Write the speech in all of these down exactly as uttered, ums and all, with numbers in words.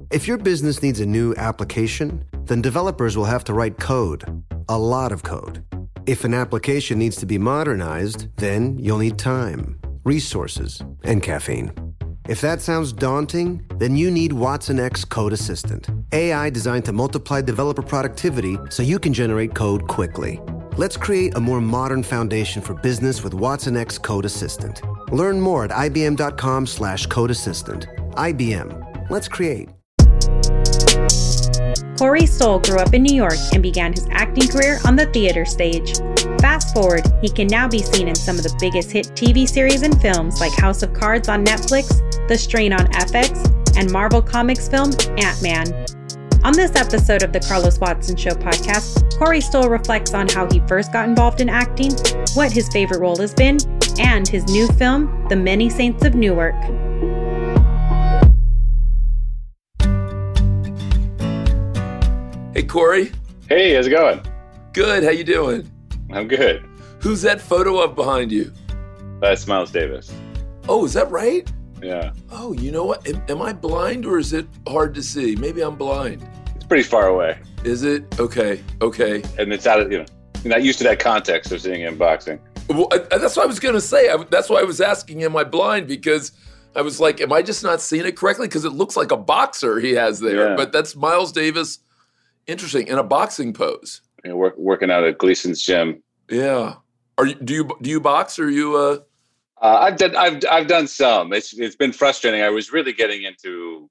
If your business needs a new application, then developers will have to write code, a lot of code. If an application needs to be modernized, then you'll need time, resources, and caffeine. If that sounds daunting, then you need Watson X Code Assistant, A I designed to multiply developer productivity so you can generate code quickly. Let's create a more modern foundation for business with Watson X Code Assistant. Learn more at ibm.com slash code assistant. I B M. Let's create. Corey Stoll grew up in New York and began his acting career on the theater stage. Fast forward, he can now be seen in some of the biggest hit T V series and films like House of Cards on Netflix, The Strain on F X, and Marvel Comics film Ant-Man. On this episode of the Carlos Watson Show podcast, Corey Stoll reflects on how he first got involved in acting, what his favorite role has been, and his new film, The Many Saints of Newark. Hey, Corey. Hey, how's it going? Good. How you doing? I'm good. Who's that photo of behind you? That's Miles Davis. Oh, is that right? Yeah. Oh, you know what? Am, am I blind or is it hard to see? Maybe I'm blind. It's pretty far away. Is it? Okay. Okay. And it's out of, you know, you're not used to that context of seeing him boxing. Well, I, that's what I was going to say. I, that's why I was asking, am I blind? Because I was like, am I just not seeing it correctly? Because it looks like a boxer he has there. Yeah. But that's Miles Davis. Interesting. In a boxing pose. You know, work, working out at Gleason's gym. Yeah. Are you, do you, do you box or are you, uh, Uh, I've done. I've I've done some. It's it's been frustrating. I was really getting into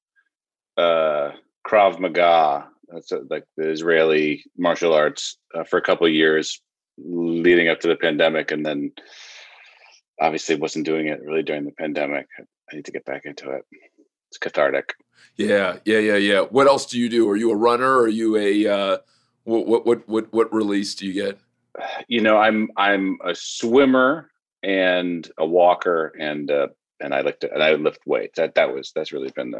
uh, Krav Maga. That's a, like the Israeli martial arts uh, for a couple of years, leading up to the pandemic, and then obviously wasn't doing it really during the pandemic. I need to get back into it. It's cathartic. Yeah, yeah, yeah, yeah. What else do you do? Are you a runner? Are you a uh, what, what what what what release do you get? You know, I'm I'm a swimmer and a walker, and uh, and I like to and I lift weights. That that was that's really been the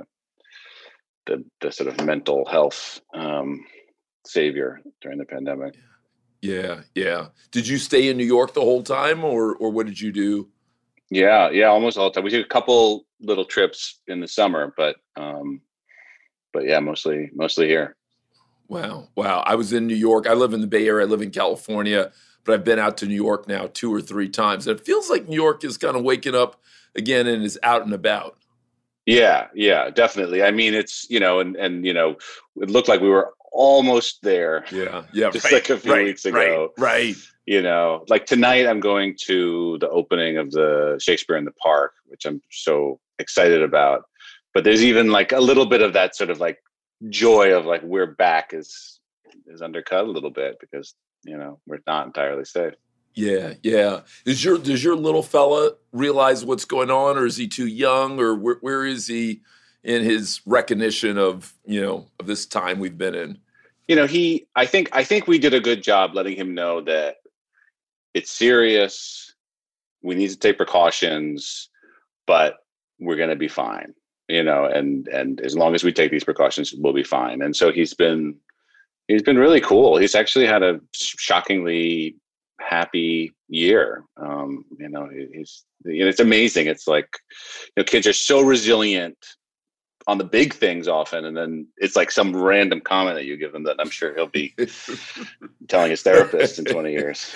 the the sort of mental health um, savior during the pandemic. Yeah, yeah. Did you stay in New York the whole time, or or what did you do? Yeah, yeah, almost all the time. We did a couple little trips in the summer, but um, but yeah, mostly mostly here. Wow, wow. I was in New York. I live in the Bay Area. I live in California. But I've been out to New York now two or three times. And it feels like New York is kind of waking up again and is out and about. Yeah, yeah, definitely. I mean, it's, you know, and, and you know, it looked like we were almost there. Yeah, yeah. Just right, like a few right, weeks ago. Right, right. You know, like tonight I'm going to the opening of the Shakespeare in the Park, which I'm so excited about. But there's even like a little bit of that sort of like joy of like we're back is is undercut a little bit because you know, we're not entirely safe. Yeah, yeah. Is your does your little fella realize what's going on, or is he too young, or where where is he in his recognition of, you know, of this time we've been in? You know, he I think I think we did a good job letting him know that it's serious. We need to take precautions, but we're going to be fine. You know, and and as long as we take these precautions, we'll be fine. And so he's been He's been really cool. He's actually had a shockingly happy year. Um, you know, he's, you know, it's amazing. It's like, you know, kids are so resilient on the big things often. And then it's like some random comment that you give him that I'm sure he'll be telling his therapist in twenty years.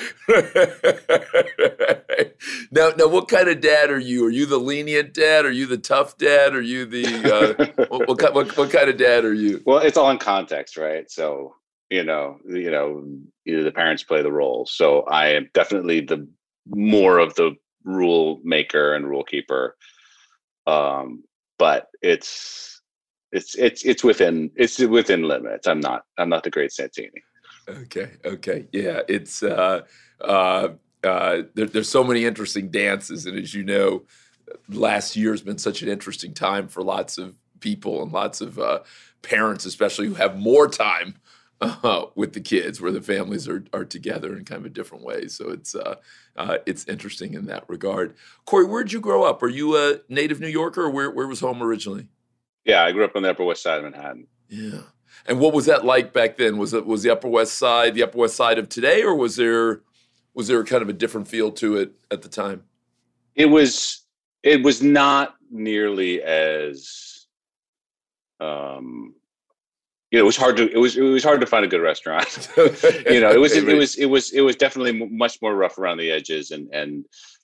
Now, now, what kind of dad are you? Are you the lenient dad? Are you the tough dad? Are you the, uh, what, what, what, what kind of dad are you? Well, it's all in context, right? So, you know, you know, either the parents play the role. So I am definitely the more of the rule maker and rule keeper. Um, but it's it's it's it's within it's within limits. I'm not I'm not the great Santini. Okay, okay, yeah. It's uh, uh, uh, there, there's so many interesting dances, and as you know, last year has been such an interesting time for lots of people and lots of uh, parents, especially who have more time uh, with the kids, where the families are are together in kind of a different way. So it's uh, uh, it's interesting in that regard. Corey, where'd you grow up? Are you a native New Yorker, or where where was home originally? Yeah, I grew up on the Upper West Side of Manhattan. Yeah, and what was that like back then? Was it was the Upper West Side the Upper West Side of today, or was there was there kind of a different feel to it at the time? It was it was not nearly as um, you know, it was hard to it was it was hard to find a good restaurant. you know, it was it, it was it was it was definitely much more rough around the edges, and and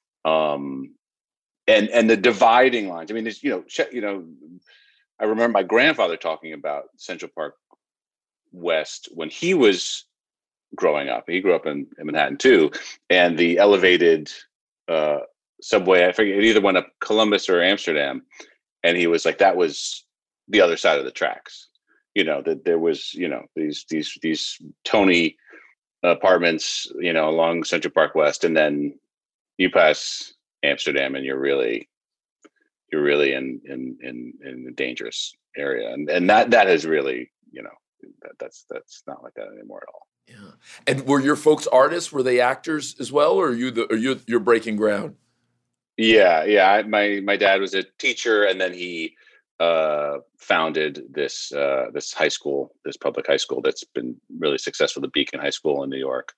um and and the dividing lines. I mean, there's you know you know, I remember my grandfather talking about Central Park West when he was growing up. He grew up in, in Manhattan too, and the elevated uh, subway. I forget, it either went up Columbus or Amsterdam, and he was like, that was the other side of the tracks. You know, that there was, you know, these these these Tony apartments, you know, along Central Park West, and then you pass Amsterdam, and you're really, you're really in in in, in a dangerous area, and and that that has really, you know, that, that's that's not like that anymore at all. Yeah. And were your folks artists? Were they actors as well, or are you the are you you're breaking ground? Yeah, yeah. I, my my dad was a teacher, and then he uh, founded this uh, this high school, this public high school that's been really successful, the Beacon High School in New York,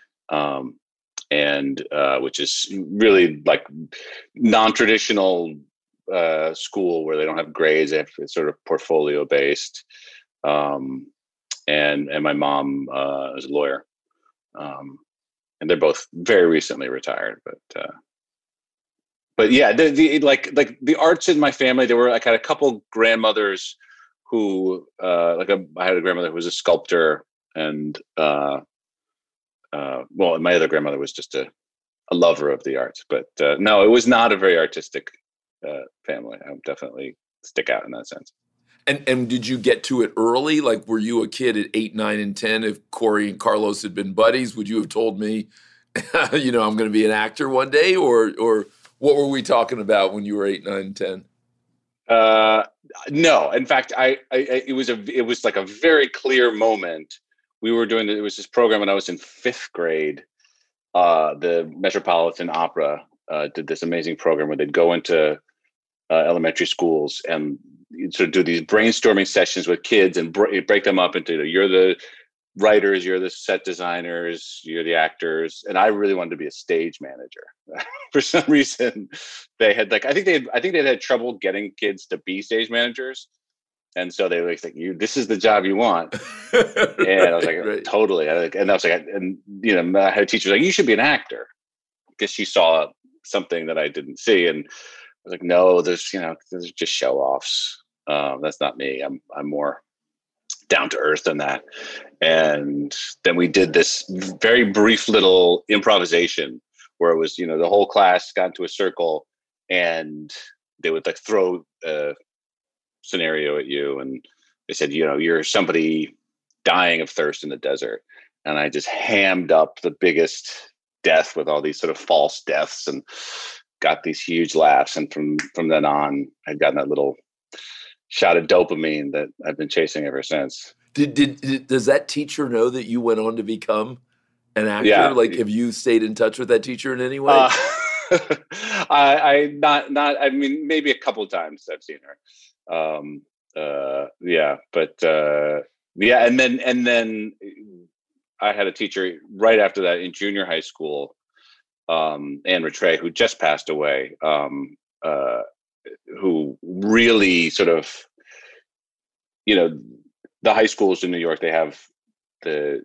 um, and uh, which is really like non-traditional uh, school where they don't have grades; they have, it's sort of portfolio based. Um, and and my mom uh, is a lawyer, um, and they're both very recently retired, but. Uh, But yeah, the, the like like the arts in my family. There were like I had a couple grandmothers who uh, like a, I had a grandmother who was a sculptor, and uh, uh, well, my other grandmother was just a, a lover of the arts. But uh, no, it was not a very artistic uh, family. I would definitely stick out in that sense. And and did you get to it early? Like, were you a kid at eight, nine, and ten? If Corey and Carlos had been buddies, would you have told me, you know, I'm going to be an actor one day, or or what were we talking about when you were eight, nine, ten? Uh, no, in fact, I, I, it was a, it was like a very clear moment. We were doing, it was this program when I was in fifth grade. Uh, the Metropolitan Opera uh, did this amazing program where they'd go into uh, elementary schools and sort of do these brainstorming sessions with kids and break, break them up into, you're the writers, you're the set designers, you're the actors, and I really wanted to be a stage manager. For some reason, they had like I think they had, I think they had trouble getting kids to be stage managers, and so they were like, "You, this is the job you want." And I was like, right. Totally. I, and I was like, and you know, I had a teacher like, "You should be an actor," because she saw something that I didn't see, and I was like, "No, there's you know, there's just show offs. Um, that's not me. I'm I'm more down to earth than that." And then we did this very brief little improvisation where it was, you know, the whole class got into a circle and they would like throw a scenario at you. And they said, you know, you're somebody dying of thirst in the desert. And I just hammed up the biggest death with all these sort of false deaths and got these huge laughs. And from, from then on, I'd gotten that little shot of dopamine that I've been chasing ever since. Did, did, did does that teacher know that you went on to become an actor? Yeah. Like, have you stayed in touch with that teacher in any way? Uh, I, I not not. I mean, maybe a couple of times I've seen her. Um, uh, yeah, but uh, yeah, and then and then I had a teacher right after that in junior high school, um, Anne Rattray, who just passed away. Um, uh, who really sort of, you know, the high schools in New York, they have the,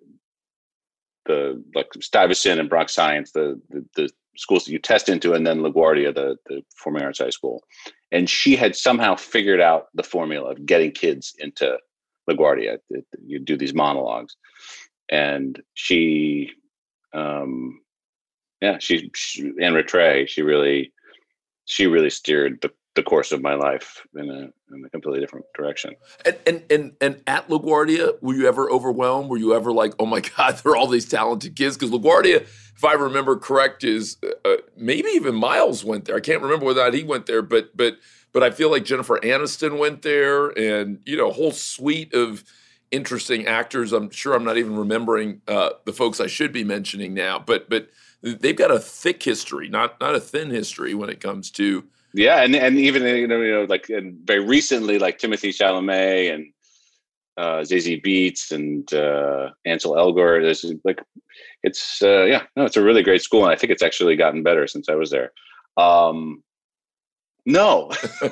the like Stuyvesant and Bronx Science, the, the, the schools that you test into, and then LaGuardia, the, the Performing Arts High School. And she had somehow figured out the formula of getting kids into LaGuardia. You do these monologues. And she, um, yeah, she, she Anne Rattray, she really, she really steered the the course of my life in a, in a completely different direction. And, and and and at LaGuardia, were you ever overwhelmed? Were you ever like, oh my God, there are all these talented kids? Because LaGuardia, if I remember correct, is uh, maybe even Miles went there. I can't remember whether or not he went there, but but but I feel like Jennifer Aniston went there, and you know, a whole suite of interesting actors. I'm sure I'm not even remembering uh, the folks I should be mentioning now, but but they've got a thick history, not not a thin history when it comes to. Yeah, and and even you know, you know like and very recently, like Timothée Chalamet and uh, Zazie Beetz and uh, Ansel Elgort. There's like, it's uh, yeah, no, it's a really great school, and I think it's actually gotten better since I was there. Um, No,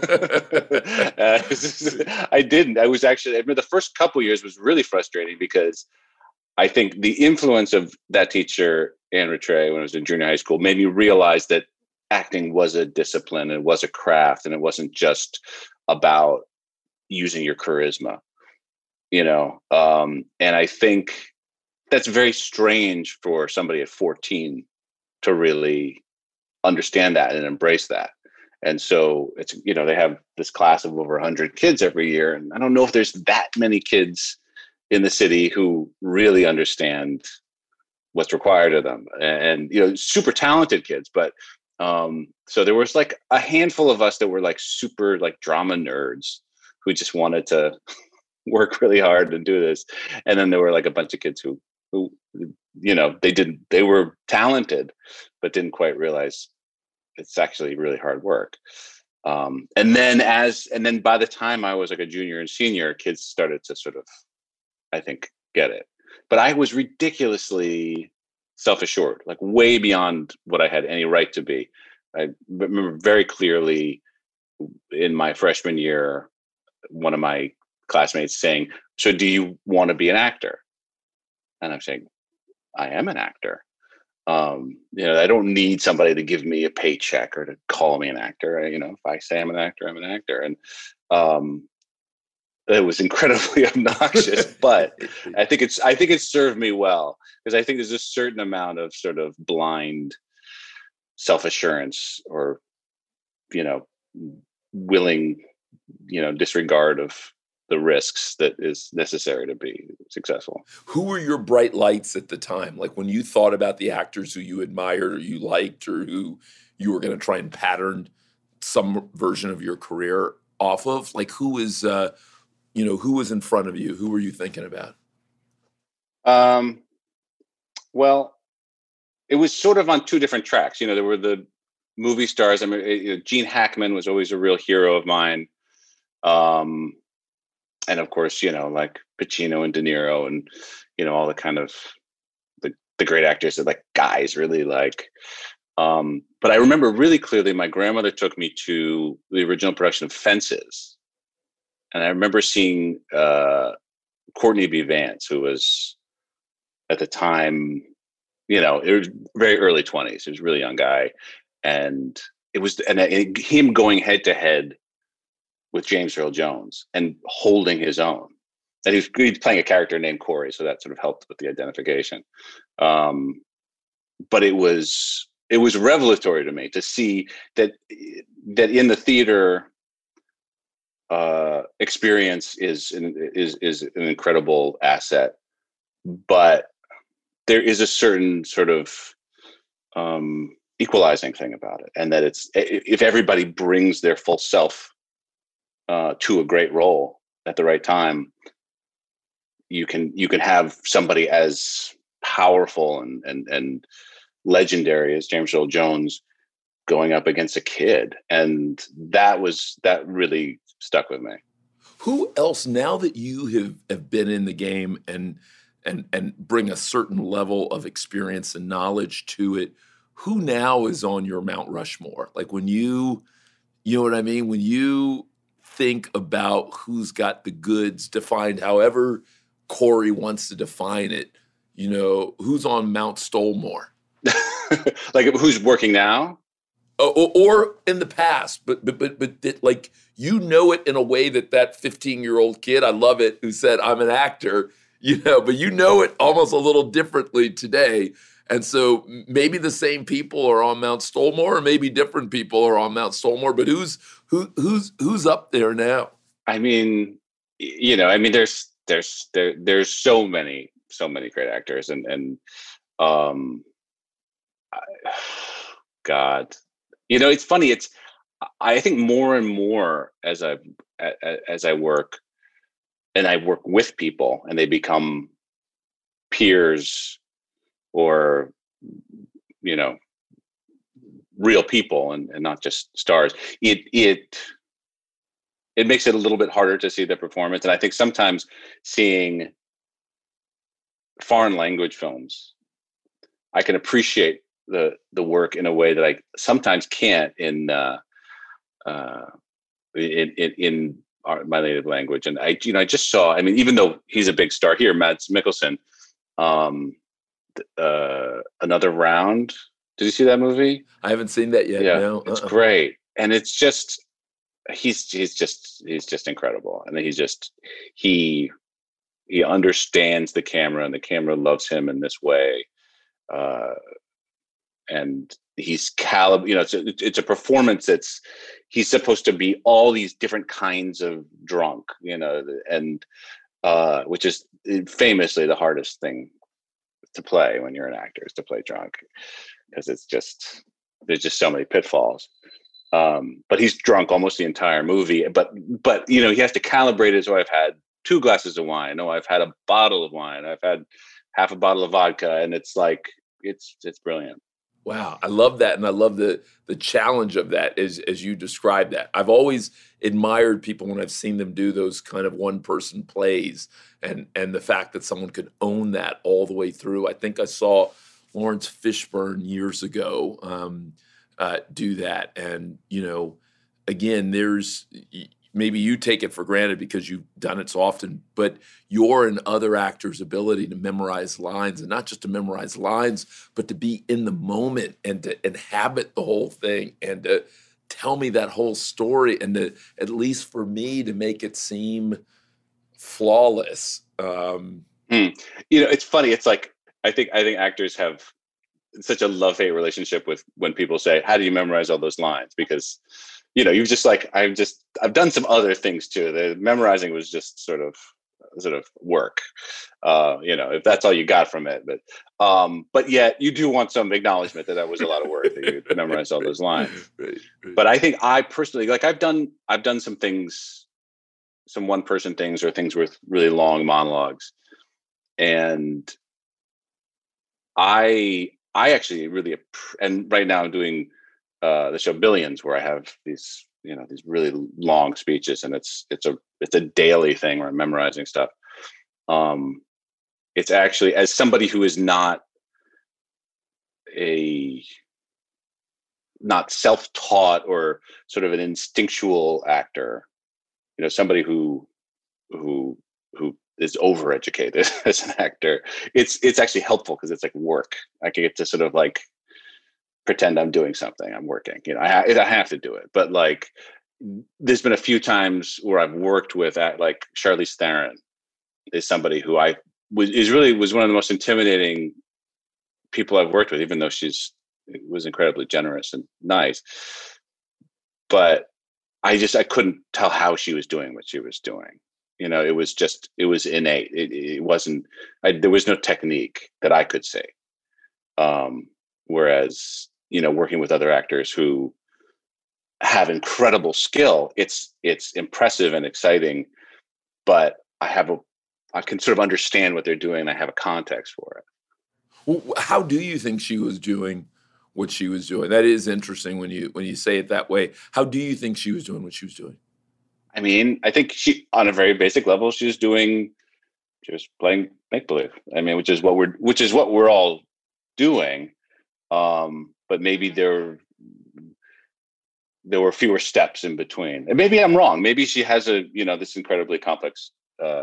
uh, I didn't. I was actually, I remember the first couple years was really frustrating because I think the influence of that teacher, Anne Rattray, when I was in junior high school, made me realize that acting was a discipline, it was a craft, and it wasn't just about using your charisma, you know? Um, and I think that's very strange for somebody at fourteen to really understand that and embrace that. And so it's, you know, they have this class of over one hundred kids every year. And I don't know if there's that many kids in the city who really understand what's required of them. And, you know, super talented kids. But um, so there was like a handful of us that were like super like drama nerds who just wanted to work really hard and do this. And then there were like a bunch of kids who, who, you know, they didn't, they were talented, but didn't quite realize it's actually really hard work. Um, and then as, and then by the time I was like a junior and senior, kids started to sort of, I think, get it. But I was ridiculously self-assured, like way beyond what I had any right to be. I remember very clearly in my freshman year, one of my classmates saying, "So do you want to be an actor?" And I'm saying, "I am an actor. Um, you know, I don't need somebody to give me a paycheck or to call me an actor. You know, if I say I'm an actor, I'm an actor." And um, it was incredibly obnoxious, but I think it's I think it served me well because I think there's a certain amount of sort of blind self-assurance or, you know, willing, you know, disregard of the risks that is necessary to be successful. Who were your bright lights at the time? Like when you thought about the actors who you admired or you liked or who you were going to try and pattern some version of your career off of, like who was, uh, you know, who was in front of you? Who were you thinking about? Um, well, it was sort of on two different tracks. You know, there were the movie stars. I mean, you know, Gene Hackman was always a real hero of mine. Um, and of course, you know, like Pacino and De Niro and, you know, all the kind of the, the great actors that like guys really like. Um, but I remember really clearly my grandmother took me to the original production of Fences. And I remember seeing uh, Courtney B. Vance, who was at the time, you know, it was very early twenties. He was a really young guy. And it was, and it, him going head to head with James Earl Jones and holding his own. And he was, he was playing a character named Corey, so that sort of helped with the identification. Um, but it was it was revelatory to me to see that that in the theater uh, experience is an, is is an incredible asset, but there is a certain sort of um, equalizing thing about it, and that it's if everybody brings their full self Uh, to a great role at the right time, you can you can have somebody as powerful and and and legendary as James Earl Jones going up against a kid, and that was that really stuck with me. Who else, now that you have, have been in the game and and and bring a certain level of experience and knowledge to it, who now is on your Mount Rushmore? Like when you, you know what I mean? When you think about who's got the goods, defined however Corey wants to define it, you know, who's on Mount Stolmore? Like who's working now? Or, or in the past, but but but but it, like you know it in a way that that fifteen-year-old kid, I love it, who said I'm an actor, you know, but you know it almost a little differently today. And so maybe the same people are on Mount Stolmore, or maybe different people are on Mount Stolmore. But who's who who's who's up there now? I mean, you know, I mean, there's there's there there's so many so many great actors, and and um, I, God, you know, it's funny. It's I think more and more as I as I work, and I work with people, and they become peers. Or, you know, real people and, and not just stars. It it it makes it a little bit harder to see the performance. And I think sometimes seeing foreign language films, I can appreciate the the work in a way that I sometimes can't in uh, uh, in in, in our, my native language. And I, you know, I just saw. I mean, even though he's a big star here, Mads Mikkelsen, um, uh, Another Round. Did you see that movie? I haven't seen that yet. Yeah, no. uh-uh. It's great, and it's just he's he's just he's just incredible, and he's just he he understands the camera, and the camera loves him in this way, uh, and he's calib. You know, it's a, it's a performance that's he's supposed to be all these different kinds of drunk, you know, and uh, which is famously the hardest thing to play when you're an actor, is to play drunk, because it's just there's just so many pitfalls. Um, but he's drunk almost the entire movie. But but you know, he has to calibrate it. So I've had two glasses of wine. No, I've had a bottle of wine. I've had half a bottle of vodka, and it's like it's it's brilliant. Wow, I love that, and I love the the challenge of that as as you described that. I've always admired people when I've seen them do those kind of one person plays, and and the fact that someone could own that all the way through. I think I saw Lawrence Fishburne years ago um, uh, do that, and you know, again, there's maybe you take it for granted because you've done it so often, but your and other actors' ability to memorize lines, and not just to memorize lines, but to be in the moment and to inhabit the whole thing and to tell me that whole story, and to, at least for me, to make it seem flawless. Um, mm. You know, it's funny. It's like, I think, I think actors have such a love-hate relationship with when people say, how do you memorize all those lines? Because you know, you've just like, I've just, I've done some other things too. The memorizing was just sort of, sort of work, uh, you know, if that's all you got from it. But, um, but yet you do want some acknowledgement that that was a lot of work, that you memorized all those lines. right, right. But I think I personally, like I've done, I've done some things, some one person things or things with really long monologues. And I, I actually really, and right now I'm doing Uh, the show Billions, where I have these, you know, these really long speeches, and it's it's a it's a daily thing where I'm memorizing stuff. Um, it's actually, as somebody who is not a not self-taught or sort of an instinctual actor, you know, somebody who who who is overeducated as an actor, it's it's actually helpful because it's like work. I can get to sort of like pretend I'm doing something. I'm working. You know, I, ha- I have to do it. But like, there's been a few times where I've worked with, at, like Charlize Theron is somebody who I was is really was one of the most intimidating people I've worked with, even though she's was incredibly generous and nice. But I just I couldn't tell how she was doing what she was doing. You know, it was just it was innate. It, it wasn't. I, there was no technique that I could say. Um, whereas, you know, working with other actors who have incredible skill, it's it's impressive and exciting, but I have a I can sort of understand what they're doing, and I have a context for it. Well, how do you think she was doing what she was doing? That is interesting when you when you say it that way. How do you think she was doing what she was doing? I mean, I think she, on a very basic level, she was doing, she was playing make believe. I mean, which is what we're which is what we're all doing. Um, but maybe there, there were fewer steps in between. And maybe I'm wrong. Maybe she has a, you know, this incredibly complex uh,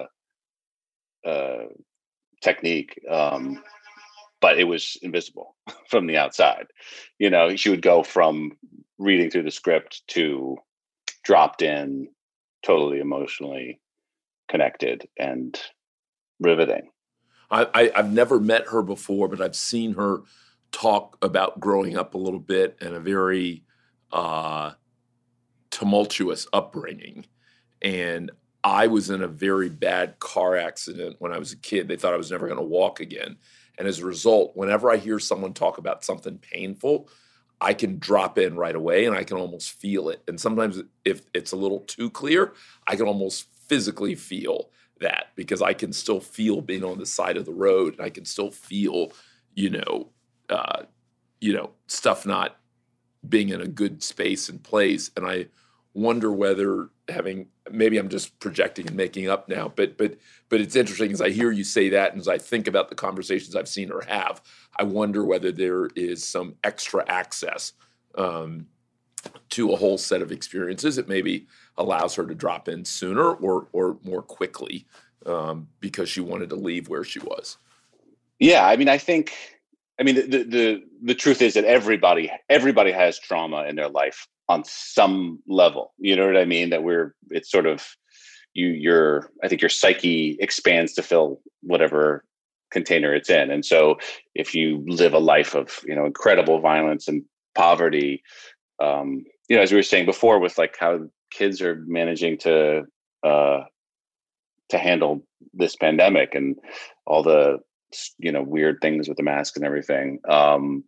uh, technique, um, but it was invisible from the outside. You know, she would go from reading through the script to dropped in, totally emotionally connected and riveting. I, I, I've never met her before, but I've seen her talk about growing up a little bit and a very uh, tumultuous upbringing. And I was in a very bad car accident when I was a kid. They thought I was never going to walk again. And as a result, whenever I hear someone talk about something painful, I can drop in right away and I can almost feel it. And sometimes if it's a little too clear, I can almost physically feel that, because I can still feel being on the side of the road, and I can still feel, you know, uh, you know, stuff not being in a good space and place. And I wonder whether having, maybe I'm just projecting and making up now, but but but it's interesting as I hear you say that, and as I think about the conversations I've seen her have, I wonder whether there is some extra access um, to a whole set of experiences. It maybe allows her to drop in sooner or or more quickly um, because she wanted to leave where she was. Yeah, I mean, I think, I mean, the, the the truth is that everybody everybody has trauma in their life on some level. You know what I mean? That we're it's sort of you your I think your psyche expands to fill whatever container it's in. And so if you live a life of, you know, incredible violence and poverty, um, you know, as we were saying before, with like how kids are managing to uh, to handle this pandemic and all the, you know, weird things with the mask and everything. Um,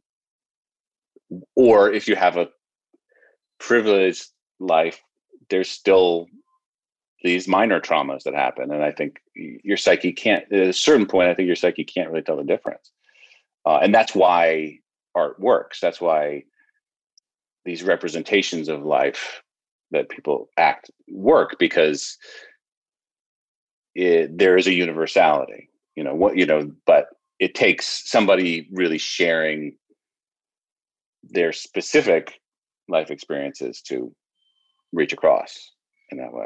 or if you have a privileged life, there's still these minor traumas that happen. And I think your psyche can't, at a certain point, I think your psyche can't really tell the difference. Uh, and that's why art works. That's why these representations of life that people act work, because it, there is a universality. You know what, you know, but it takes somebody really sharing their specific life experiences to reach across in that way.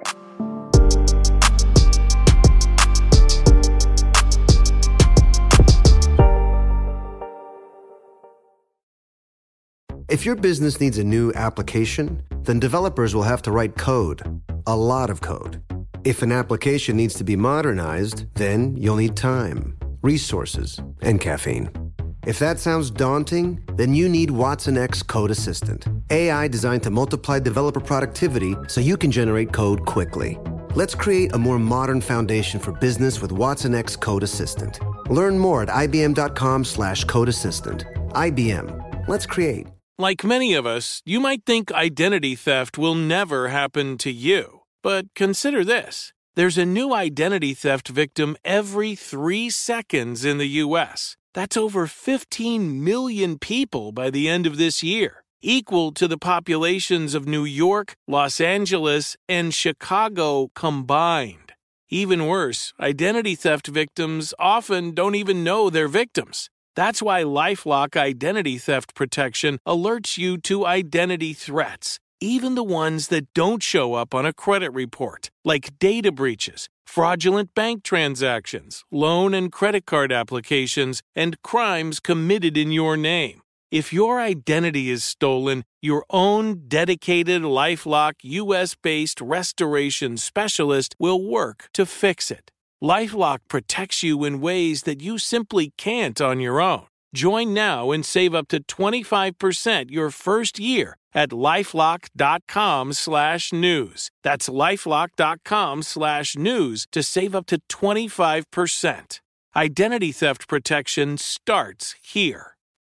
If your business needs a new application, then developers will have to write code, a lot of code. If an application needs to be modernized, then you'll need time, resources, and caffeine. If that sounds daunting, then you need Watson X Code Assistant, A I designed to multiply developer productivity so you can generate code quickly. Let's create a more modern foundation for business with Watson X Code Assistant. Learn more at ibm.com slash code assistant. I B M. Let's create. Like many of us, you might think identity theft will never happen to you. But consider this. There's a new identity theft victim every three seconds in the U S. That's over fifteen million people by the end of this year, equal to the populations of New York, Los Angeles, and Chicago combined. Even worse, identity theft victims often don't even know they're victims. That's why LifeLock Identity Theft Protection alerts you to identity threats, even the ones that don't show up on a credit report, like data breaches, fraudulent bank transactions, loan and credit card applications, and crimes committed in your name. If your identity is stolen, your own dedicated LifeLock U S-based restoration specialist will work to fix it. LifeLock protects you in ways that you simply can't on your own. Join now and save up to twenty-five percent your first year at lifelock.com slash news. That's lifelock.com slash news to save up to twenty-five percent. Identity theft protection starts here.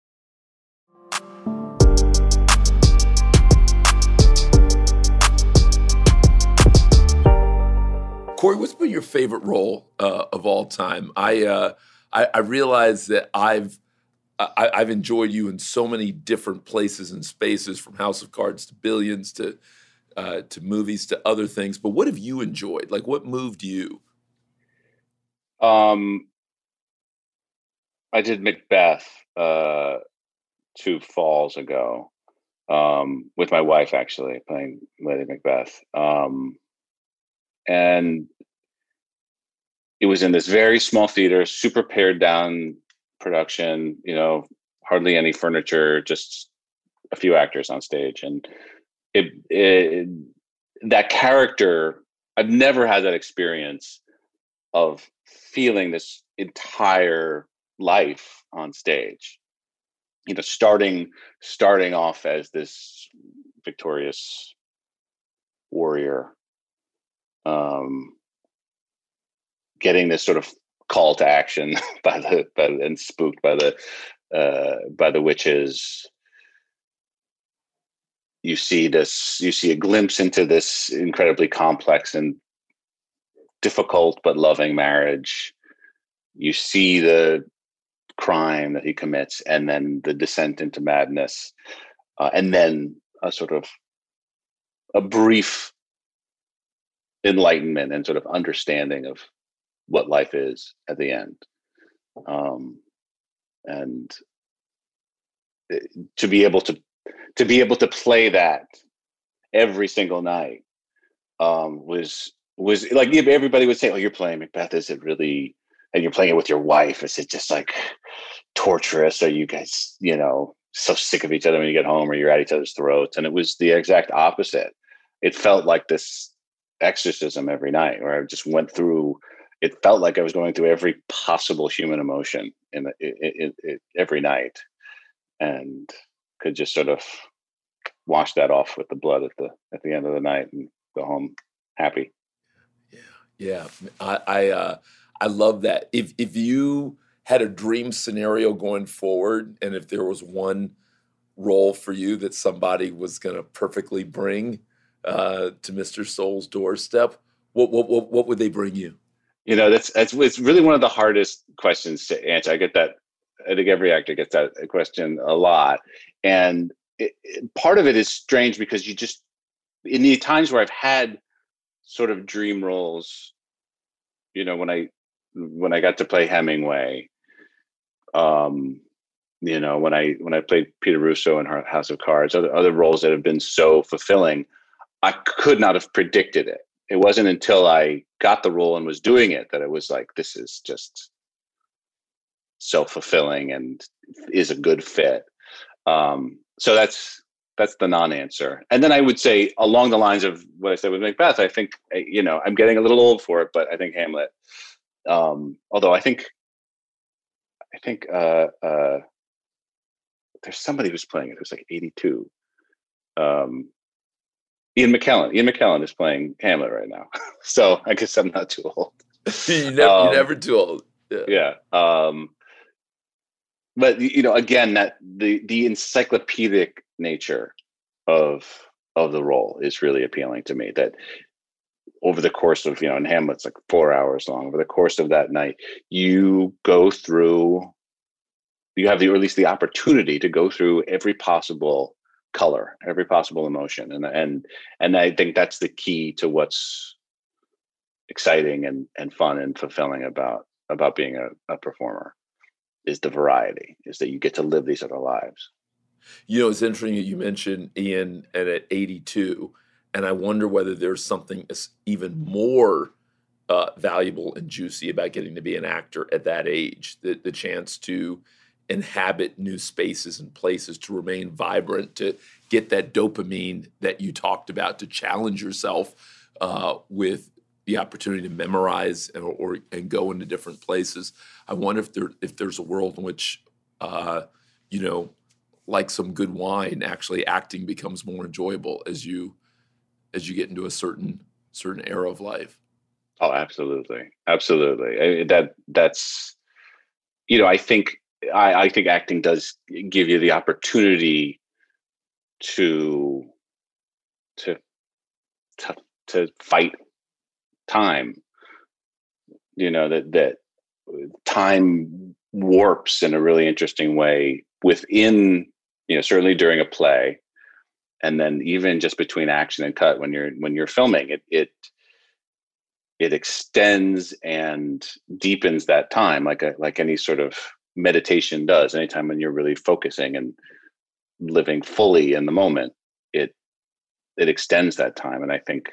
Corey, what's been your favorite role uh, of all time? I, uh, I I realize that I've I, I've enjoyed you in so many different places and spaces, from House of Cards to Billions to uh, to movies to other things. But what have you enjoyed? Like, what moved you? Um, I did Macbeth uh, two falls ago um, with my wife, actually playing Lady Macbeth. Um, And it was in this very small theater, super pared down production, you know, hardly any furniture, just a few actors on stage. And it, it that character, I've never had that experience of feeling this entire life on stage. You know, starting starting off as this victorious warrior, Um, getting this sort of call to action by the, by the and spooked by the uh, by the witches. You see this. You see a glimpse into this incredibly complex and difficult but loving marriage. You see the crime that he commits, and then the descent into madness, uh, and then a sort of a brief enlightenment and sort of understanding of what life is at the end. Um, and to be able to, to be able to play that every single night um, was was like everybody would say, "Oh, you're playing Macbeth. Is it really?" And you're playing it with your wife. Is it just like torturous? Are you guys, you know, so sick of each other when you get home, or you're at each other's throats? And it was the exact opposite. It felt like this exorcism every night, where I just went through. It felt like I was going through every possible human emotion in the, it, it, it, every night, and could just sort of wash that off with the blood at the at the end of the night and go home happy. Yeah, yeah. I I, uh, I love that. If if you had a dream scenario going forward, and if there was one role for you that somebody was going to perfectly bring uh, to Mister Soul's doorstep, what what what what would they bring you? You know, that's that's it's really one of the hardest questions to answer. I get that. I think every actor gets that question a lot, and it, it, part of it is strange because you just in the times where I've had sort of dream roles, you know, when I when I got to play Hemingway, um, you know, when I when I played Peter Russo in House of Cards, other other roles that have been so fulfilling, I could not have predicted it. It wasn't until I got the role and was doing it that it was like, this is just so fulfilling and is a good fit. Um, so that's that's the non-answer. And then I would say, along the lines of what I said with Macbeth, I think, you know, I'm getting a little old for it, but I think Hamlet. Um, although I think, I think uh, uh, there's somebody who's playing it who's like eighty-two. Um, Ian McKellen. Ian McKellen is playing Hamlet right now. So I guess I'm not too old. you never, um, you're never too old. Yeah. yeah. Um, but, you know, again, that the the encyclopedic nature of of the role is really appealing to me. That over the course of, you know, in Hamlet's like four hours long. Over the course of that night, you go through, you have the, or at least the opportunity to go through every possible color, every possible emotion, and and and I think that's the key to what's exciting and and fun and fulfilling about about being a, a performer, is the variety, is that you get to live these other lives. You know, it's interesting that you mentioned Ian and at eighty-two, and I wonder whether there's something even more uh, valuable and juicy about getting to be an actor at that age, the the chance to inhabit new spaces and places, to remain vibrant, to get that dopamine that you talked about, to challenge yourself uh, with the opportunity to memorize and, or and go into different places. I wonder if there if there's a world in which, uh, you know, like some good wine, actually acting becomes more enjoyable as you as you get into a certain certain era of life. Oh, absolutely, absolutely. I, that that's, you know, I think. I, I think acting does give you the opportunity to to to, to fight time. You know, that that time warps in a really interesting way within, you know, certainly during a play, and then even just between action and cut when you're when you're filming it it it extends and deepens that time like a like any sort of meditation does. Anytime when you're really focusing and living fully in the moment, it it extends that time. And I think,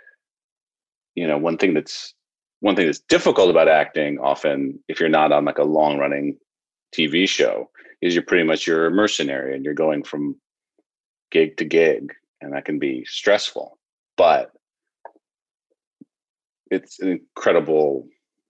you know, one thing that's one thing that's difficult about acting often, if you're not on like a long running T V show, is you're pretty much you're a mercenary and you're going from gig to gig, and that can be stressful. But it's an incredible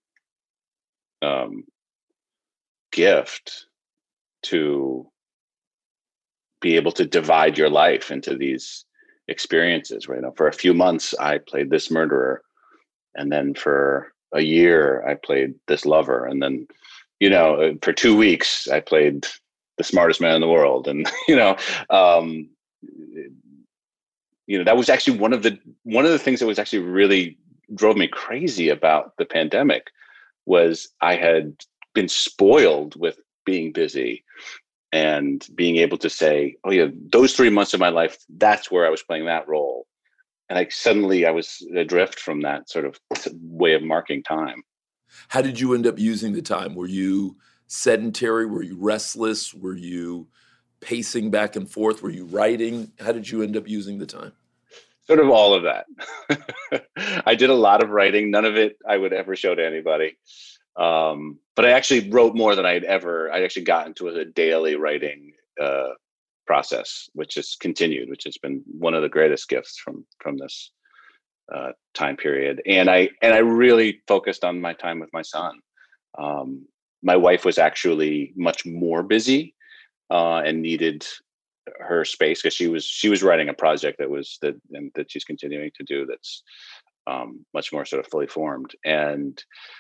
um gift to be able to divide your life into these experiences, right? You know, for a few months I played this murderer, and then for a year I played this lover, and then, you know, for two weeks I played the smartest man in the world. And you know, um you know, that was actually one of the one of the things that was actually really drove me crazy about the pandemic was I had been spoiled with being busy and being able to say, oh yeah, those three months of my life, that's where I was playing that role. And I suddenly I was adrift from that sort of way of marking time. How did you end up using the time? Were you sedentary? Were you restless? Were you pacing back and forth? Were you writing? How did you end up using the time? sort of all of that. I did a lot of writing. None of it I would ever show to anybody. Um, but I actually wrote more than I'd ever, I actually got into a daily writing uh, process, which has continued, which has been one of the greatest gifts from, from this uh, time period. And I, and I really focused on my time with my son. Um, my wife was actually much more busy uh, and needed her space because she was, she was writing a project that was that, and that she's continuing to do. That's um, much more sort of fully formed. And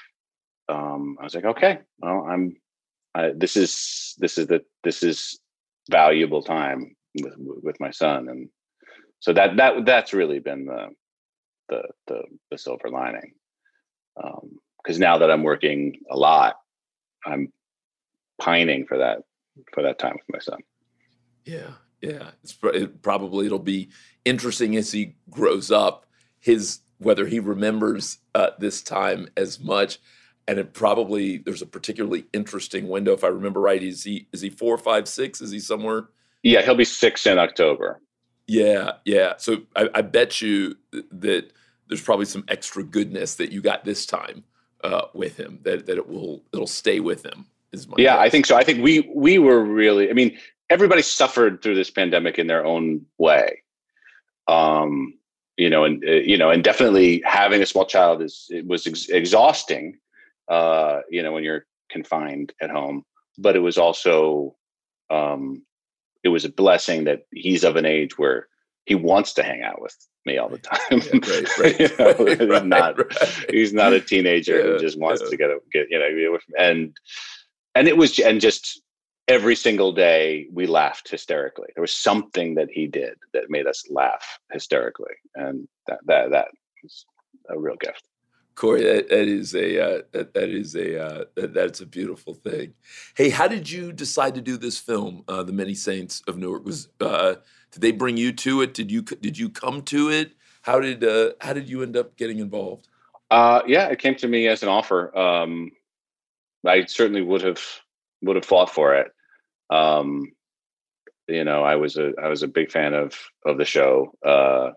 Um, I was like, okay, well, I'm, I, this is, this is the, this is valuable time with, with my son. And so that, that, that's really been the, the, the, the silver lining. Um, cause now that I'm working a lot, I'm pining for that, for that time with my son. Yeah. Yeah. It's it, probably, it'll be interesting as he grows up, his, whether he remembers uh, this time as much. And it probably, there's a particularly interesting window. If I remember right, is he, is he four, five, six? Is he somewhere? Yeah, he'll be six in October. Yeah, yeah. So I, I bet you that there's probably some extra goodness that you got this time uh, with him, that, that it will, it'll stay with him. Is my yeah, guess. I think so. I think we, we were really, I mean, everybody suffered through this pandemic in their own way. Um, you know, and, uh, you know, and definitely having a small child is, it was ex- exhausting. Uh, you know, when you're confined at home, but it was also, um, it was a blessing that he's of an age where he wants to hang out with me all the time. Yeah, right, right, you know, right, he's right, not, right. he's not a teenager Yeah, who just wants yeah. to get, a, get, you know, be with me. and, and it was, and just every single day we laughed hysterically. There was something that he did that made us laugh hysterically. And that, that, that was a real gift. Corey, that, that is a uh, that, that is a uh, that, that's a beautiful thing. Hey, how did you decide to do this film, uh, The Many Saints of Newark? Was uh, did they bring you to it? Did you did you come to it? How did uh, how did you end up getting involved? Uh, yeah, it came to me as an offer. Um, I certainly would have would have fought for it. Um, you know, I was a I was a big fan of of the show. Uh,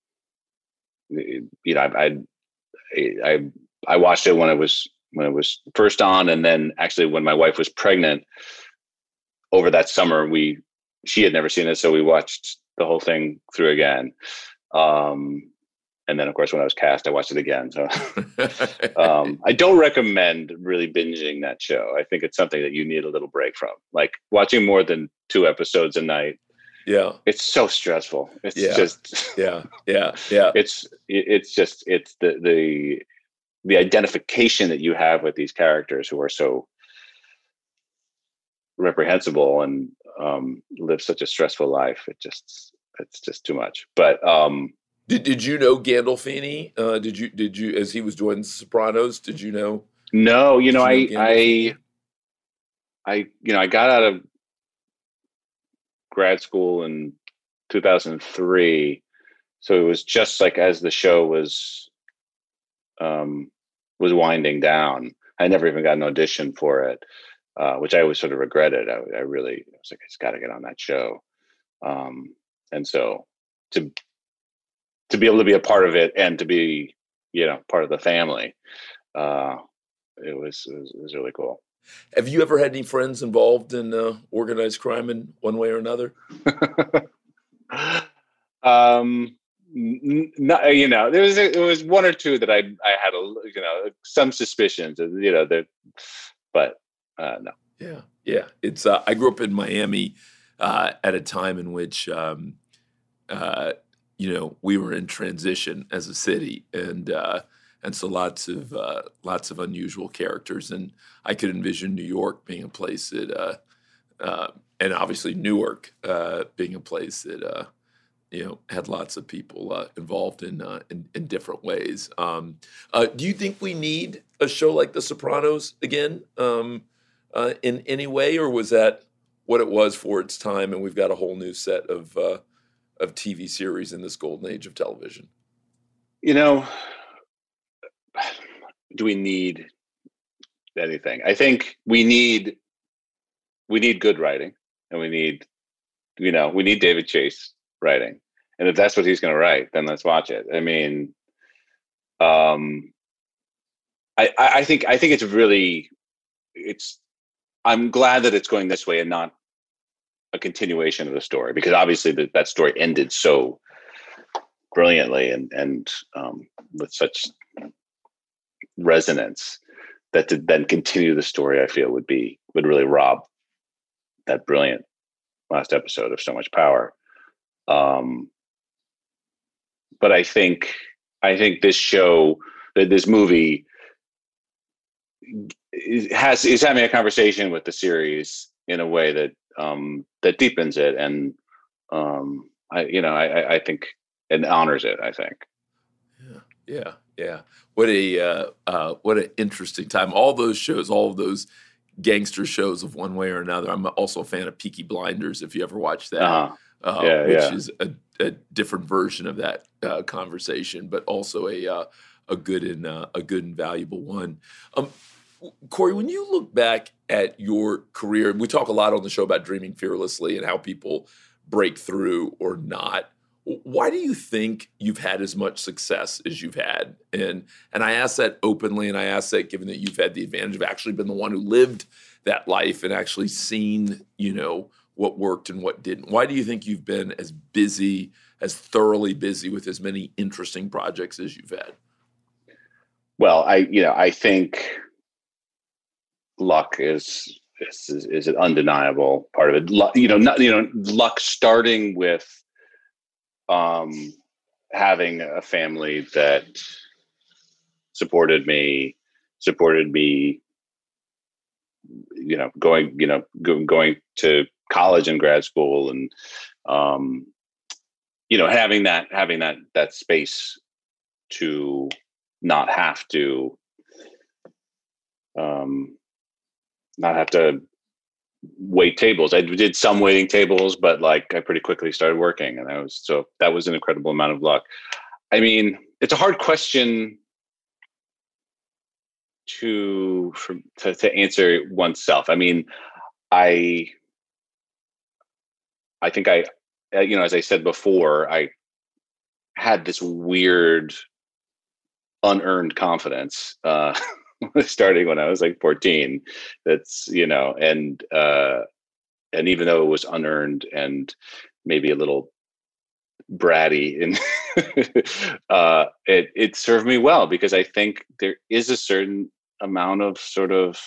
you know, I. I I I watched it when it was when it was first on, and then actually when my wife was pregnant over that summer, we she had never seen it, so we watched the whole thing through again. Um, and then, of course, when I was cast, I watched it again. So um, I don't recommend really binging that show. I think it's something that you need a little break from, like watching more than two episodes a night. Yeah, it's so stressful. It's yeah. just yeah, yeah, yeah. It's it's just it's the the the identification that you have with these characters who are so reprehensible and um, live such a stressful life. It just it's just too much. But um, did did you know Gandolfini? Uh, did you did you as he was doing The Sopranos? Did you know? No, you know, you know I I I you know I got out of grad school in two thousand three, so it was just like as the show was um was winding down. I never even got an audition for it, uh which I always sort of regretted. I, I really I was like, I just got to get on that show. Um and so to to be able to be a part of it and to be, you know, part of the family, uh it was it was, it was really cool. Have you ever had any friends involved in uh, organized crime in one way or another? um, n- not, you know, there was a, there was one or two that I I had a you know some suspicions, you know, that, but uh, no. Yeah, yeah. It's uh, I grew up in Miami uh, at a time in which um, uh, you know we were in transition as a city, and. Uh, And so lots of uh, lots of unusual characters, and I could envision New York being a place that, uh, uh, and obviously Newark uh, being a place that uh, you know had lots of people uh, involved in, uh, in in different ways. Um, uh, do you think we need a show like The Sopranos again um, uh, in any way, or was that what it was for its time, and we've got a whole new set of uh, of T V series in this golden age of television? You know. Do we need anything? I think we need we need good writing, and we need you know we need David Chase writing, And if that's what he's going to write, then let's watch it. I mean, um, I, I think I think it's really it's. I'm glad that it's going this way and not a continuation of the story, because obviously that that story ended so brilliantly and and um, with such resonance that to then continue the story, I feel would be would really rob that brilliant last episode of so much power. Um, but I think I think this show, that this movie, is, has is having a conversation with the series in a way that um, that deepens it, and um, I you know I, I think and honors it. I think. Yeah, yeah, yeah. What a uh, uh, what an interesting time. All those shows, all of those gangster shows of one way or another. I'm also a fan of Peaky Blinders, if you ever watched that, uh-huh. uh, yeah, which yeah. is a, a different version of that uh, conversation, but also a uh, a good and uh, a good and valuable one. Um, Corey, when you look back at your career, we talk a lot on the show about dreaming fearlessly and how people break through or not. Why do you think you've had as much success as you've had? And and I ask that openly, and I ask that given that you've had the advantage of actually been the one who lived that life and actually seen, you know, what worked and what didn't. Why do you think you've been as busy, as thoroughly busy with as many interesting projects as you've had? Well, I you know I think luck is is is an undeniable part of it. Luck, you know, not, you know, luck starting with um, having a family that supported me, supported me, you know, going, you know, go, going to college and grad school, and um, you know, having that, having that, that space to not have to, um, not have to wait tables. I did some waiting tables, but like I pretty quickly started working, and I was so that was an incredible amount of luck. I mean, it's a hard question to for, to, to answer oneself. I mean, I I think I you know, as I said before, I had this weird unearned confidence uh starting when I was like fourteen. That's, you know, and uh and even though it was unearned and maybe a little bratty, and uh it it served me well, because I think there is a certain amount of sort of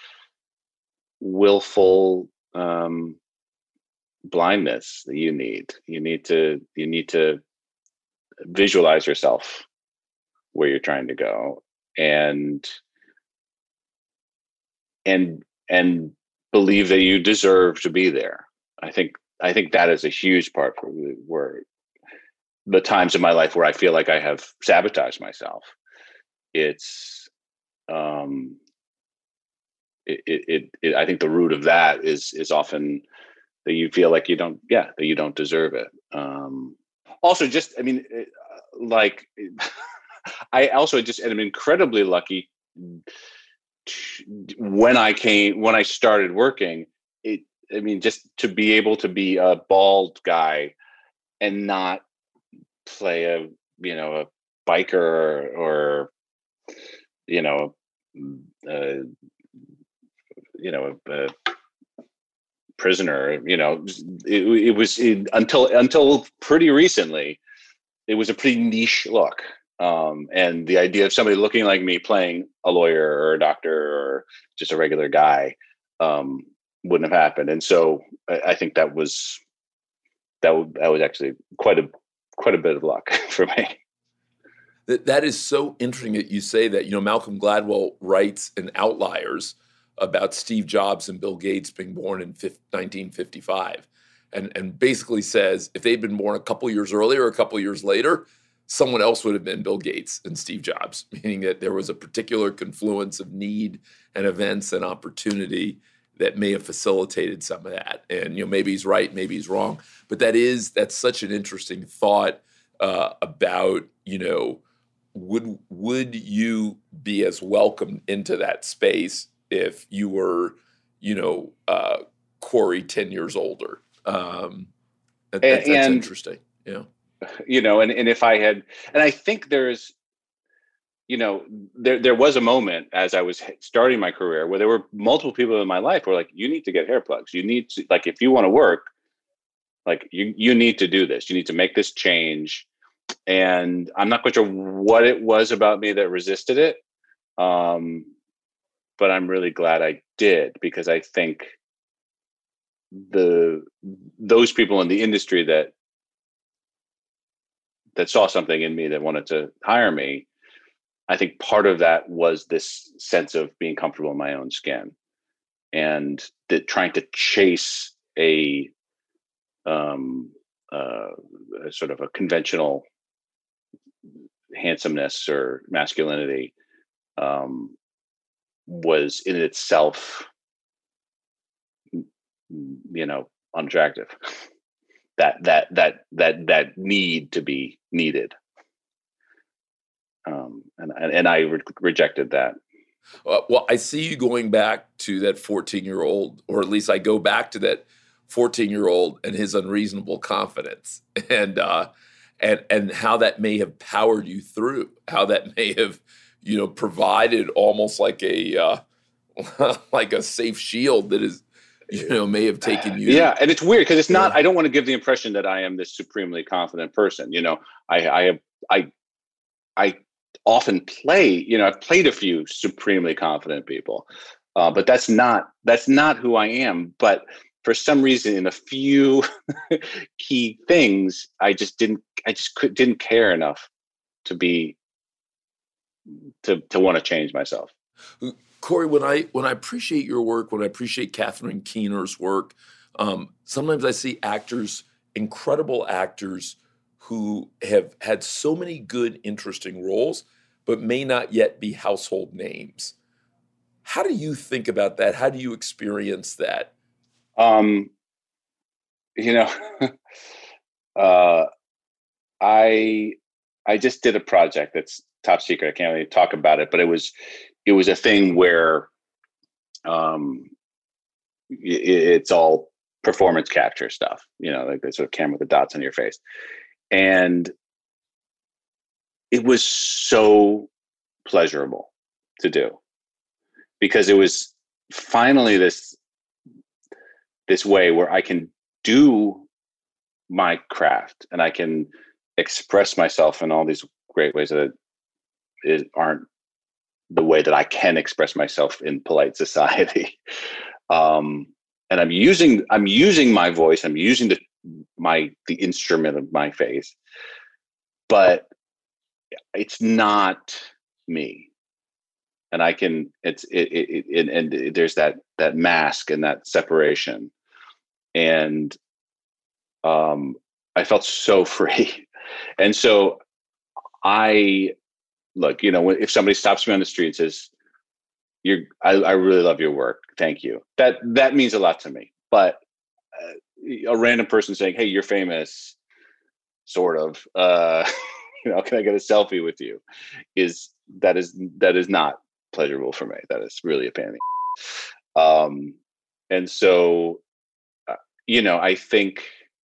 willful um blindness that you need. You need to you need to visualize yourself where you're trying to go, and and and believe that you deserve to be there. I think I think that is a huge part for where the times in my life where I feel like I have sabotaged myself. It's um it it, it, it I think the root of that is is often that you feel like you don't yeah that you don't deserve it. Um also, just I mean it, like I also just am incredibly lucky. When I came, when I started working, it, I mean, just to be able to be a bald guy and not play a, you know, a biker or, or you know, uh, you know, a, a prisoner, you know, it, it was it, until, until pretty recently, it was a pretty niche look. Um, and the idea of somebody looking like me playing a lawyer or a doctor or just a regular guy um, wouldn't have happened. And so I, I think that was that, w- that was actually quite a quite a bit of luck for me. That that is so interesting that you say that. You know, Malcolm Gladwell writes in Outliers about Steve Jobs and Bill Gates being born in nineteen fifty-five, and and basically says if they'd been born a couple years earlier or a couple years later, someone else would have been Bill Gates and Steve Jobs, meaning that there was a particular confluence of need and events and opportunity that may have facilitated some of that. And, you know, maybe he's right, maybe he's wrong, but that is, that's such an interesting thought uh, about, you know, would, would you be as welcomed into that space if you were, you know, uh, Corey ten years older? Um, that, that's, that's and, interesting. Yeah. you know, and, and if I had, and I think there's, you know, there there was a moment as I was starting my career where there were multiple people in my life who were like, you need to get hair plugs. You need to, like, if you want to work, like you, you need to do this. You need to make this change. And I'm not quite sure what it was about me that resisted it. Um, but I'm really glad I did, because I think the, those people in the industry that, that saw something in me that wanted to hire me, I think part of that was this sense of being comfortable in my own skin, and that trying to chase a, um, uh, a sort of a conventional handsomeness or masculinity um, was in itself, you know, unattractive. that that that that that need to be needed. Um, and, and I re- rejected that. Uh, well, I see you going back to that fourteen-year-old, or at least I go back to that fourteen-year-old and his unreasonable confidence, and uh, and and how that may have powered you through, how that may have, you know, provided almost like a uh, like a safe shield that is, you know, may have taken you. Yeah, and it's weird because it's not. Yeah. I don't want to give the impression that I am this supremely confident person. You know, I I have I I. often play, you know, I've played a few supremely confident people, uh, but that's not, that's not who I am. But for some reason, in a few key things, I just didn't, I just could, didn't care enough to be, to, to want to change myself. Corey, when I, when I appreciate your work, when I appreciate Catherine Keener's work, um, sometimes I see actors, incredible actors, who have had so many good, interesting roles, but may not yet be household names. How do you think about that? How do you experience that? Um, you know, uh, I I just did a project that's top secret. I can't really talk about it, but it was it was a thing where um, it, it's all performance capture stuff. You know, like the sort of camera with the dots on your face. And it was so pleasurable to do, because it was finally this, this way where I can do my craft and I can express myself in all these great ways that it aren't the way that I can express myself in polite society. Um, and I'm using, I'm using my voice, I'm using the my the instrument of my face, but it's not me, and I can it's it, it, it and, and there's that that mask and that separation, and um I felt so free. And so I look, you know, if somebody stops me on the street and says, you're I, I really love your work, thank you, that that means a lot to me. But uh, a random person saying, hey, you're famous, sort of, uh, you know, can I get a selfie with you? Is that is, that is not pleasurable for me. That is really a pain in the Um, and so, uh, you know, I think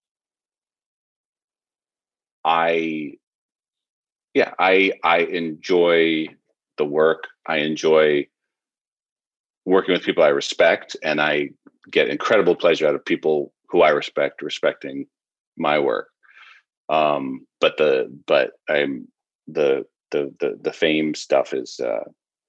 I, yeah, I, I enjoy the work. I enjoy working with people I respect, and I get incredible pleasure out of people who I respect, respecting my work. Um, but the, but I'm the, the, the, the fame stuff is, uh,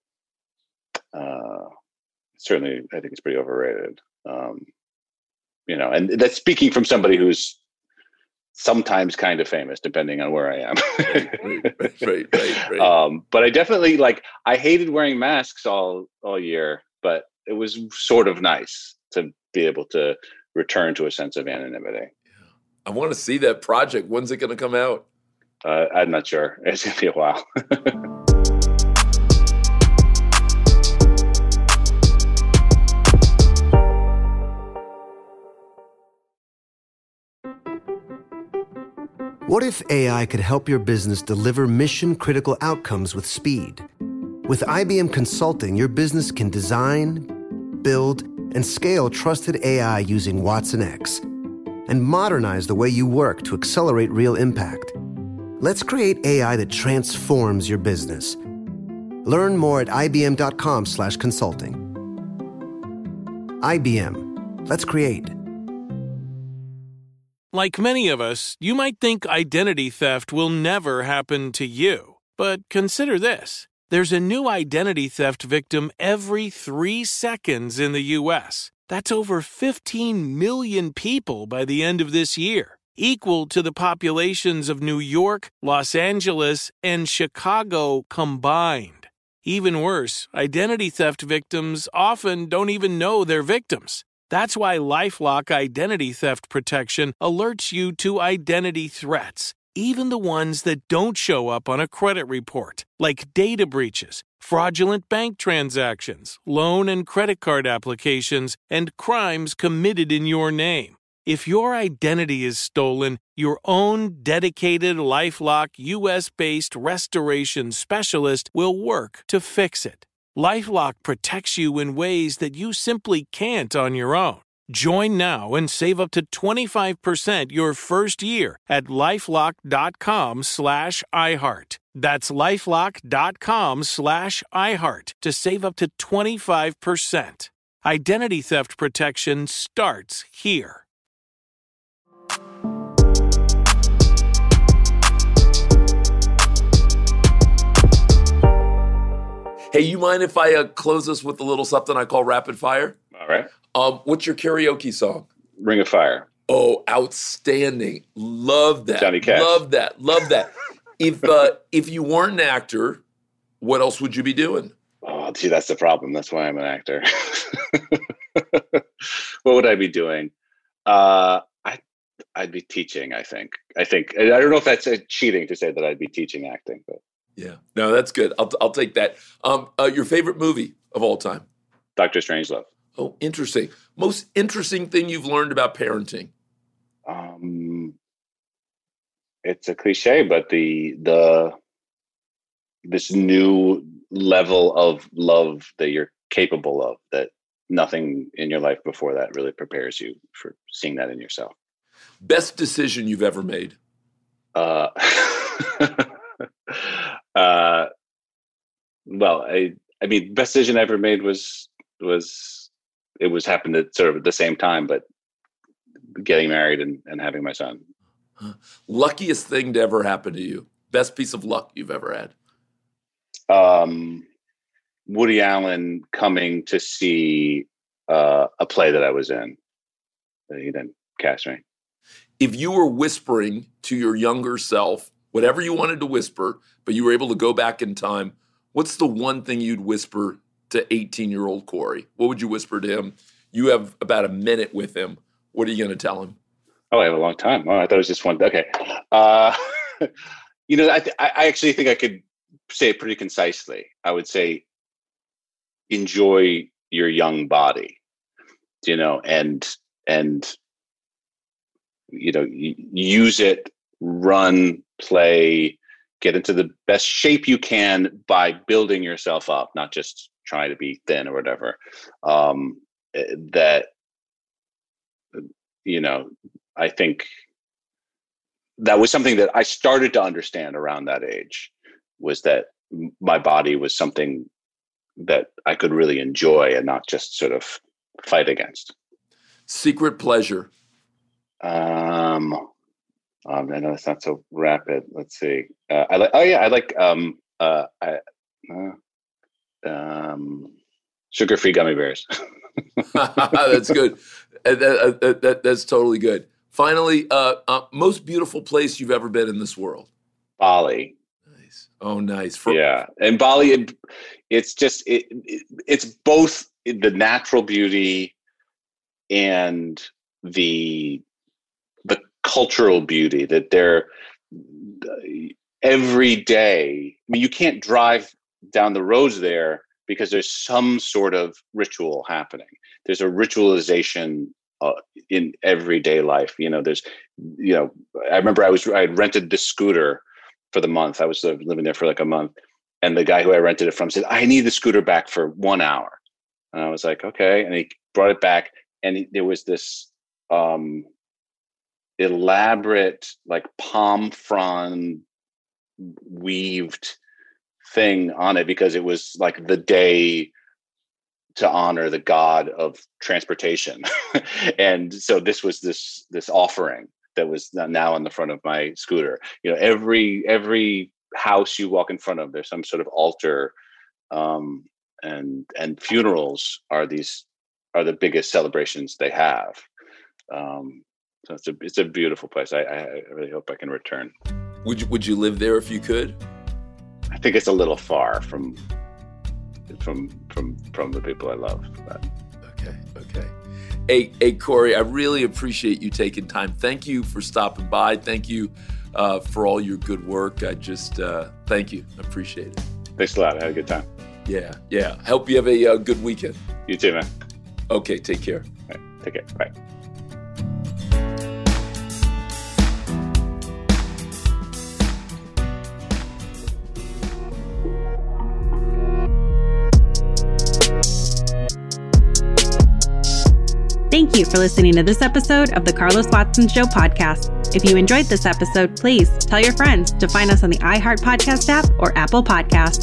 uh, certainly, I think it's pretty overrated. Um, you know, and that's speaking from somebody who's sometimes kind of famous, depending on where I am. right, right, right, right, right. Um, but I definitely like, I hated wearing masks all, all year, but it was sort of nice to be able to return to a sense of anonymity. Yeah. I want to see that project. When's it going to come out? Uh, I'm not sure. It's going to be a while. What if A I could help your business deliver mission-critical outcomes with speed? With I B M Consulting, your business can design, build, and scale trusted A I using Watson X, and modernize the way you work to accelerate real impact. Let's create A I that transforms your business. Learn more at ibm.com slash consulting. I B M. Let's create. Like many of us, you might think identity theft will never happen to you. But consider this. There's a new identity theft victim every three seconds in the U S. That's over fifteen million people by the end of this year, equal to the populations of New York, Los Angeles, and Chicago combined. Even worse, identity theft victims often don't even know they're victims. That's why LifeLock Identity Theft Protection alerts you to identity threats, even the ones that don't show up on a credit report, like data breaches, fraudulent bank transactions, loan and credit card applications, and crimes committed in your name. If your identity is stolen, your own dedicated LifeLock U S-based restoration specialist will work to fix it. LifeLock protects you in ways that you simply can't on your own. Join now and save up to twenty-five percent your first year at lifelock.com slash iHeart. That's lifelock.com slash iHeart to save up to twenty-five percent. Identity theft protection starts here. Hey, you mind if I uh, close us with a little something I call rapid fire? All right. Um, what's your karaoke song? Ring of Fire. Oh, outstanding. Love that. Johnny Cash. Love that. Love that. if uh, if you weren't an actor, what else would you be doing? Oh, gee, that's the problem. That's why I'm an actor. What would I be doing? Uh, I, I'd be teaching, I think. I think. I don't know if that's uh, cheating to say that I'd be teaching acting, but. Yeah. No, that's good. I'll I'll take that. Um, uh, your favorite movie of all time? Doctor Strangelove. Oh, interesting. Most interesting thing you've learned about parenting? Um, it's a cliche, but the the this new level of love that you're capable of, that nothing in your life before that really prepares you for seeing that in yourself. Best decision you've ever made? Uh, uh, well, I I mean, best decision I ever made was was it was happened at sort of at the same time, but getting married and, and having my son. Huh. Luckiest thing to ever happen to you? Best piece of luck you've ever had? Um, Woody Allen coming to see uh, a play that I was in. He didn't cast me. If you were whispering to your younger self, whatever you wanted to whisper, but you were able to go back in time, what's the one thing you'd whisper to eighteen-year-old Corey? What would you whisper to him? You have about a minute with him. What are you going to tell him? Oh, I have a long time. Oh, I thought it was just one. Okay. Uh, you know, I, th- I actually think I could say it pretty concisely. I would say, enjoy your young body, you know, and, and, you know, use it, run, play, get into the best shape you can by building yourself up, not just trying to be thin or whatever. Um, that, you know, I think that was something that I started to understand around that age, was that my body was something that I could really enjoy and not just sort of fight against. Secret pleasure. Um, um I know it's not so rapid. Let's see. Uh, I like. Oh yeah, I like. Um, uh, I, uh, um, sugar-free gummy bears. That's good. Uh, that, uh, that, that's totally good. Finally, uh, uh, most beautiful place you've ever been in this world? Bali. Nice. Oh, nice. For- yeah, and Bali, it, it's just it, it, it's both the natural beauty and the the cultural beauty that they're every day. I mean, you can't drive down the roads there because there's some sort of ritual happening. There's a ritualization uh, in everyday life. You know, there's, you know, I remember I was, I had rented this scooter for the month. I was uh, living there for like a month. And the guy who I rented it from said, I need the scooter back for one hour. And I was like, okay. And he brought it back. And he, there was this um, elaborate, like palm frond weaved thing on it because it was like the day to honor the god of transportation. And so this was this this offering that was now on the front of my scooter. You know, every every house you walk in front of, there's some sort of altar, um, and and funerals are these are the biggest celebrations they have. Um, so it's a it's a beautiful place. I, I really hope I can return. Would you Would you live there if you could? I think it's a little far from from from from the people I love. But. Okay, okay. Hey, hey, Corey, I really appreciate you taking time. Thank you for stopping by. Thank you uh, for all your good work. I just uh, thank you. I appreciate it. Thanks a lot. I had a good time. Yeah, yeah. I hope you have a uh, good weekend. You too, man. Okay, take care. All right, take care. Bye. Thank you for listening to this episode of the Carlos Watson Show podcast. If you enjoyed this episode, please tell your friends to find us on the iHeart Podcast app or Apple Podcasts.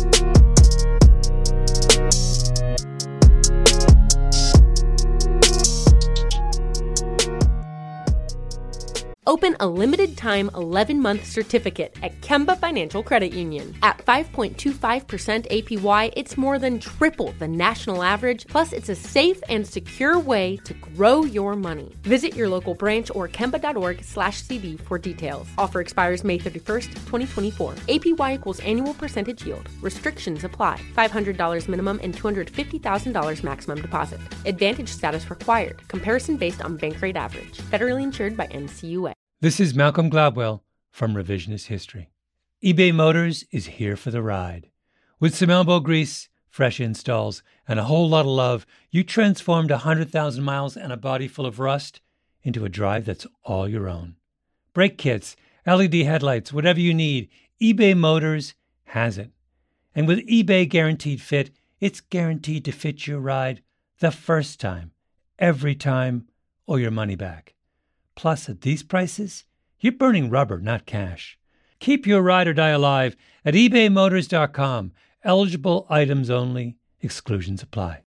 Open a limited-time eleven-month certificate at Kemba Financial Credit Union. At five point two five percent A P Y, it's more than triple the national average, plus it's a safe and secure way to grow your money. Visit your local branch or kemba.org slash CD for details. Offer expires May thirty-first, twenty twenty-four. A P Y equals annual percentage yield. Restrictions apply. five hundred dollars minimum and two hundred fifty thousand dollars maximum deposit. Advantage status required. Comparison based on bank rate average. Federally insured by N C U A. This is Malcolm Gladwell from Revisionist History. eBay Motors is here for the ride. With some elbow grease, fresh installs, and a whole lot of love, you transformed one hundred thousand miles and a body full of rust into a drive that's all your own. Brake kits, L E D headlights, whatever you need, eBay Motors has it. And with eBay Guaranteed Fit, it's guaranteed to fit your ride the first time, every time, or your money back. Plus, at these prices, you're burning rubber, not cash. Keep your ride or die alive at ebay motors dot com. Eligible items only. Exclusions apply.